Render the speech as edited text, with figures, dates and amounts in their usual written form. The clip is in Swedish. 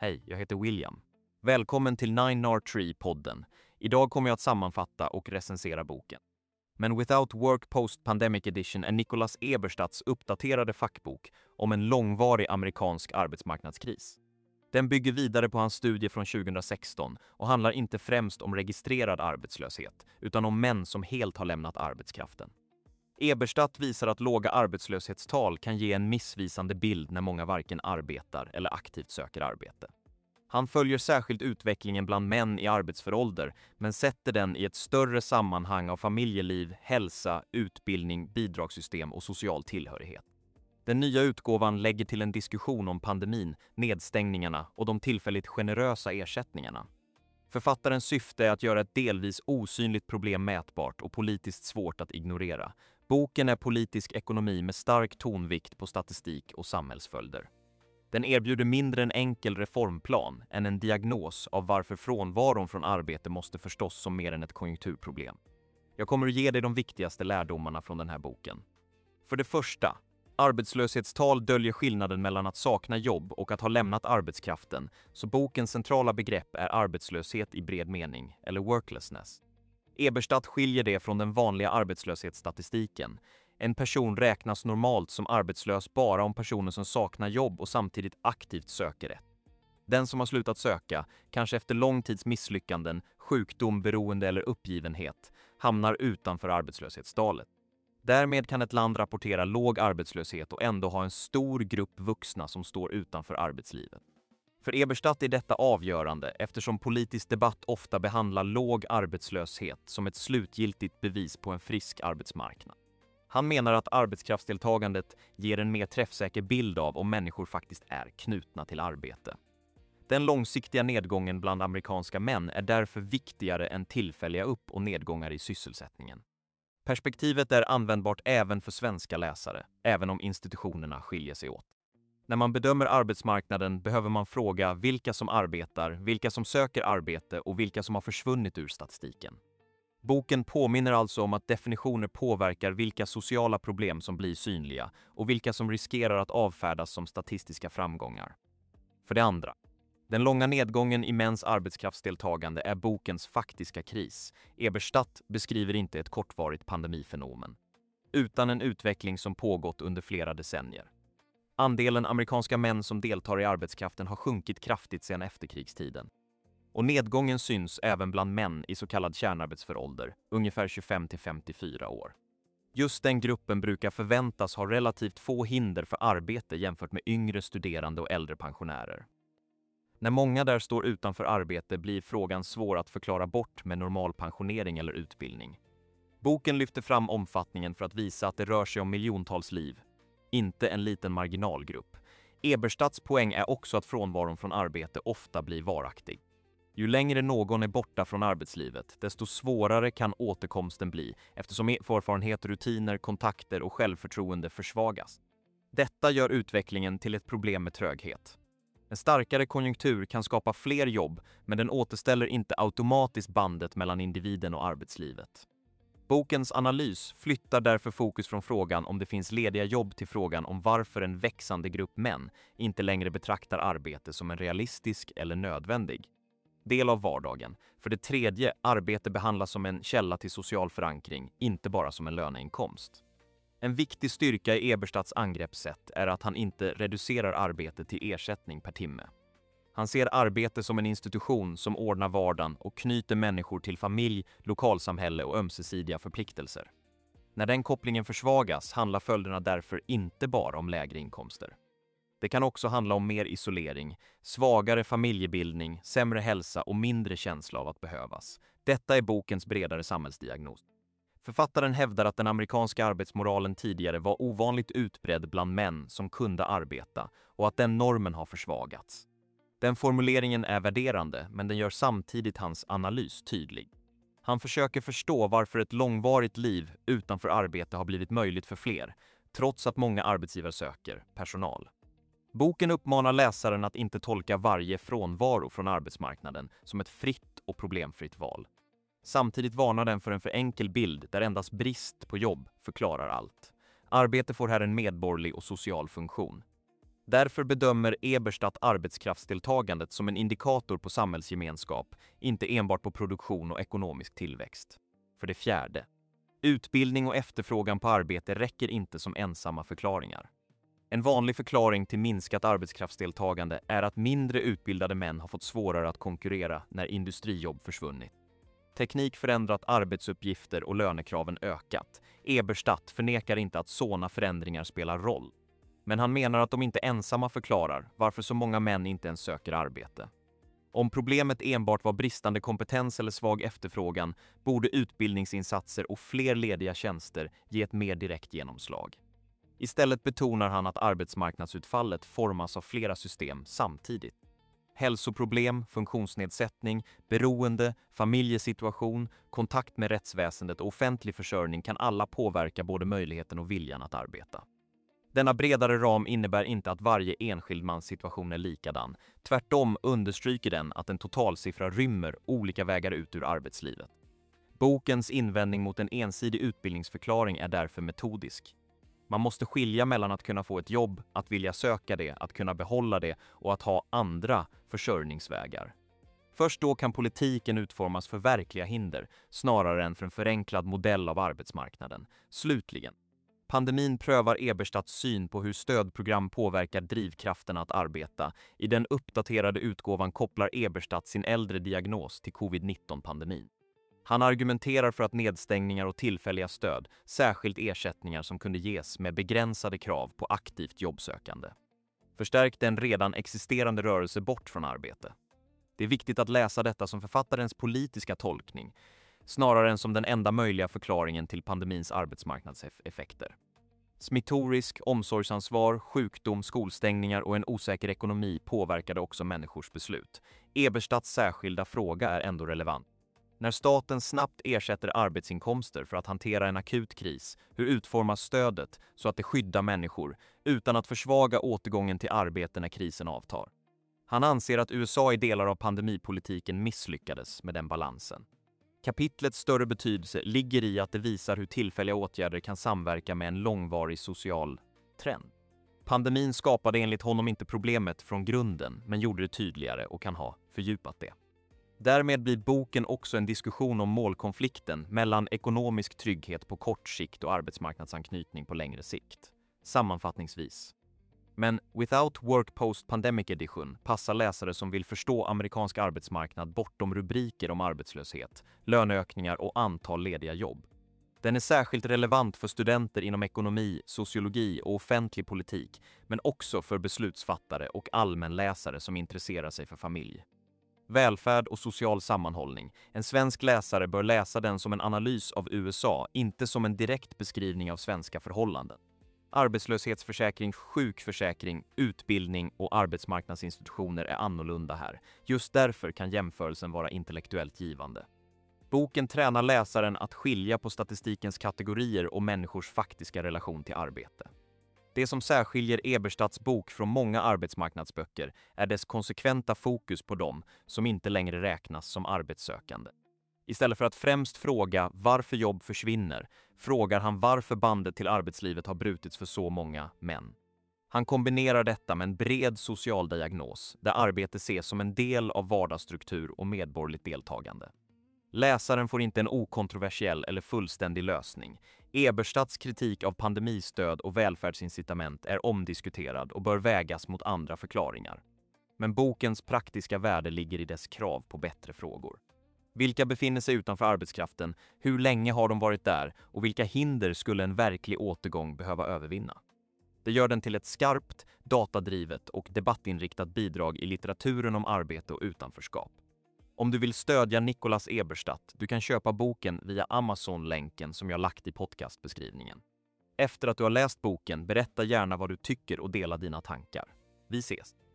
Hej, jag heter William. Välkommen till 9R3-podden. Idag kommer jag att sammanfatta och recensera boken. Men Without Work Post-Pandemic Edition är Nicholas Eberstadts uppdaterade fackbok om en långvarig amerikansk arbetsmarknadskris. Den bygger vidare på hans studie från 2016 och handlar inte främst om registrerad arbetslöshet, utan om män som helt har lämnat arbetskraften. Eberstadt visar att låga arbetslöshetstal kan ge en missvisande bild när många varken arbetar eller aktivt söker arbete. Han följer särskilt utvecklingen bland män i arbetsför ålder, men sätter den i ett större sammanhang av familjeliv, hälsa, utbildning, bidragssystem och social tillhörighet. Den nya utgåvan lägger till en diskussion om pandemin, nedstängningarna och de tillfälligt generösa ersättningarna. Författarens syfte är att göra ett delvis osynligt problem mätbart och politiskt svårt att ignorera. Boken är politisk ekonomi med stark tonvikt på statistik och samhällsföljder. Den erbjuder mindre en enkel reformplan än en diagnos av varför frånvaron från arbete måste förstås som mer än ett konjunkturproblem. Jag kommer att ge dig de viktigaste lärdomarna från den här boken. För det första, arbetslöshetstal döljer skillnaden mellan att sakna jobb och att ha lämnat arbetskraften, så bokens centrala begrepp är arbetslöshet i bred mening, eller worklessness. Eberstadt skiljer det från den vanliga arbetslöshetsstatistiken. En person räknas normalt som arbetslös bara om personen som saknar jobb och samtidigt aktivt söker det. Den som har slutat söka, kanske efter lång tids misslyckanden, sjukdom, beroende eller uppgivenhet, hamnar utanför arbetslöshetstalet. Därmed kan ett land rapportera låg arbetslöshet och ändå ha en stor grupp vuxna som står utanför arbetslivet. För Eberstadt är detta avgörande eftersom politisk debatt ofta behandlar låg arbetslöshet som ett slutgiltigt bevis på en frisk arbetsmarknad. Han menar att arbetskraftsdeltagandet ger en mer träffsäker bild av om människor faktiskt är knutna till arbete. Den långsiktiga nedgången bland amerikanska män är därför viktigare än tillfälliga upp- och nedgångar i sysselsättningen. Perspektivet är användbart även för svenska läsare, även om institutionerna skiljer sig åt. När man bedömer arbetsmarknaden behöver man fråga vilka som arbetar, vilka som söker arbete och vilka som har försvunnit ur statistiken. Boken påminner alltså om att definitioner påverkar vilka sociala problem som blir synliga och vilka som riskerar att avfärdas som statistiska framgångar. För det andra, den långa nedgången i mäns arbetskraftsdeltagande är bokens faktiska kris. Eberstadt beskriver inte ett kortvarigt pandemifenomen, utan en utveckling som pågått under flera decennier. Andelen amerikanska män som deltar i arbetskraften har sjunkit kraftigt sedan efterkrigstiden. Och nedgången syns även bland män i så kallad kärnarbetsför ålder, ungefär 25-54 år. Just den gruppen brukar förväntas ha relativt få hinder för arbete jämfört med yngre studerande och äldre pensionärer. När många där står utanför arbete blir frågan svår att förklara bort med normal pensionering eller utbildning. Boken lyfter fram omfattningen för att visa att det rör sig om miljontals liv, inte en liten marginalgrupp. Eberstadts poäng är också att frånvaron från arbete ofta blir varaktig. Ju längre någon är borta från arbetslivet, desto svårare kan återkomsten bli eftersom erfarenhet, rutiner, kontakter och självförtroende försvagas. Detta gör utvecklingen till ett problem med tröghet. En starkare konjunktur kan skapa fler jobb, men den återställer inte automatiskt bandet mellan individen och arbetslivet. Bokens analys flyttar därför fokus från frågan om det finns lediga jobb till frågan om varför en växande grupp män inte längre betraktar arbete som en realistisk eller nödvändig del av vardagen. För det tredje, arbete behandlas som en källa till social förankring, inte bara som en löneinkomst. En viktig styrka i Eberstadts angreppssätt är att han inte reducerar arbete till ersättning per timme. Han ser arbete som en institution som ordnar vardagen och knyter människor till familj, lokalsamhälle och ömsesidiga förpliktelser. När den kopplingen försvagas handlar följderna därför inte bara om lägre inkomster. Det kan också handla om mer isolering, svagare familjebildning, sämre hälsa och mindre känsla av att behövas. Detta är bokens bredare samhällsdiagnos. Författaren hävdar att den amerikanska arbetsmoralen tidigare var ovanligt utbredd bland män som kunde arbeta och att den normen har försvagats. Den formuleringen är värderande, men den gör samtidigt hans analys tydlig. Han försöker förstå varför ett långvarigt liv utanför arbete har blivit möjligt för fler, trots att många arbetsgivare söker personal. Boken uppmanar läsaren att inte tolka varje frånvaro från arbetsmarknaden som ett fritt och problemfritt val. Samtidigt varnar den för en för enkel bild där endast brist på jobb förklarar allt. Arbete får här en medborgerlig och social funktion. Därför bedömer Eberstadt arbetskraftsdeltagandet som en indikator på samhällsgemenskap, inte enbart på produktion och ekonomisk tillväxt. För det fjärde, utbildning och efterfrågan på arbete räcker inte som ensamma förklaringar. En vanlig förklaring till minskat arbetskraftsdeltagande är att mindre utbildade män har fått svårare att konkurrera när industrijobb försvunnit. Teknik förändrat arbetsuppgifter och lönekraven ökat. Eberstadt förnekar inte att sådana förändringar spelar roll. Men han menar att de inte ensamma förklarar varför så många män inte ens söker arbete. Om problemet enbart var bristande kompetens eller svag efterfrågan borde utbildningsinsatser och fler lediga tjänster ge ett mer direkt genomslag. Istället betonar han att arbetsmarknadsutfallet formas av flera system samtidigt. Hälsoproblem, funktionsnedsättning, beroende, familjesituation, kontakt med rättsväsendet och offentlig försörjning kan alla påverka både möjligheten och viljan att arbeta. Denna bredare ram innebär inte att varje enskild mans situation är likadan. Tvärtom understryker den att en totalsiffra rymmer olika vägar ut ur arbetslivet. Bokens invändning mot en ensidig utbildningsförklaring är därför metodisk. Man måste skilja mellan att kunna få ett jobb, att vilja söka det, att kunna behålla det och att ha andra försörjningsvägar. Först då kan politiken utformas för verkliga hinder, snarare än för en förenklad modell av arbetsmarknaden. Slutligen, pandemin prövar Eberstadts syn på hur stödprogram påverkar drivkraften att arbeta. I den uppdaterade utgåvan kopplar Eberstadt sin äldre diagnos till covid-19-pandemin. Han argumenterar för att nedstängningar och tillfälliga stöd, särskilt ersättningar som kunde ges med begränsade krav på aktivt jobbsökande, förstärkte en redan existerande rörelse bort från arbete. Det är viktigt att läsa detta som författarens politiska tolkning, snarare än som den enda möjliga förklaringen till pandemins arbetsmarknadseffekter. Smittorisk, omsorgsansvar, sjukdom, skolstängningar och en osäker ekonomi påverkade också människors beslut. Eberstadts särskilda fråga är ändå relevant. När staten snabbt ersätter arbetsinkomster för att hantera en akut kris, hur utformas stödet så att det skyddar människor utan att försvaga återgången till arbete när krisen avtar? Han anser att USA i delar av pandemipolitiken misslyckades med den balansen. Kapitlets större betydelse ligger i att det visar hur tillfälliga åtgärder kan samverka med en långvarig social trend. Pandemin skapade enligt honom inte problemet från grunden, men gjorde det tydligare och kan ha fördjupat det. Därmed blir boken också en diskussion om målkonflikten mellan ekonomisk trygghet på kort sikt och arbetsmarknadsanknytning på längre sikt. Sammanfattningsvis. Men Without Work Post-Pandemic Edition passar läsare som vill förstå amerikansk arbetsmarknad bortom rubriker om arbetslöshet, löneökningar och antal lediga jobb. Den är särskilt relevant för studenter inom ekonomi, sociologi och offentlig politik, men också för beslutsfattare och allmänläsare som intresserar sig för familj. Välfärd och social sammanhållning. En svensk läsare bör läsa den som en analys av USA, inte som en direkt beskrivning av svenska förhållanden. Arbetslöshetsförsäkring, sjukförsäkring, utbildning och arbetsmarknadsinstitutioner är annorlunda här. Just därför kan jämförelsen vara intellektuellt givande. Boken tränar läsaren att skilja på statistikens kategorier och människors faktiska relation till arbete. Det som särskiljer Eberstadts bok från många arbetsmarknadsböcker är dess konsekventa fokus på dem som inte längre räknas som arbetssökande. Istället för att främst fråga varför jobb försvinner, frågar han varför bandet till arbetslivet har brutits för så många män. Han kombinerar detta med en bred social diagnos, där arbete ses som en del av vardagsstruktur och medborgerligt deltagande. Läsaren får inte en okontroversiell eller fullständig lösning. Eberstadts kritik av pandemistöd och välfärdsincitament är omdiskuterad och bör vägas mot andra förklaringar. Men bokens praktiska värde ligger i dess krav på bättre frågor. Vilka befinner sig utanför arbetskraften? Hur länge har de varit där? Och vilka hinder skulle en verklig återgång behöva övervinna? Det gör den till ett skarpt, datadrivet och debattinriktat bidrag i litteraturen om arbete och utanförskap. Om du vill stödja Nicholas Eberstadt, du kan köpa boken via Amazon-länken som jag lagt i podcastbeskrivningen. Efter att du har läst boken, berätta gärna vad du tycker och dela dina tankar. Vi ses!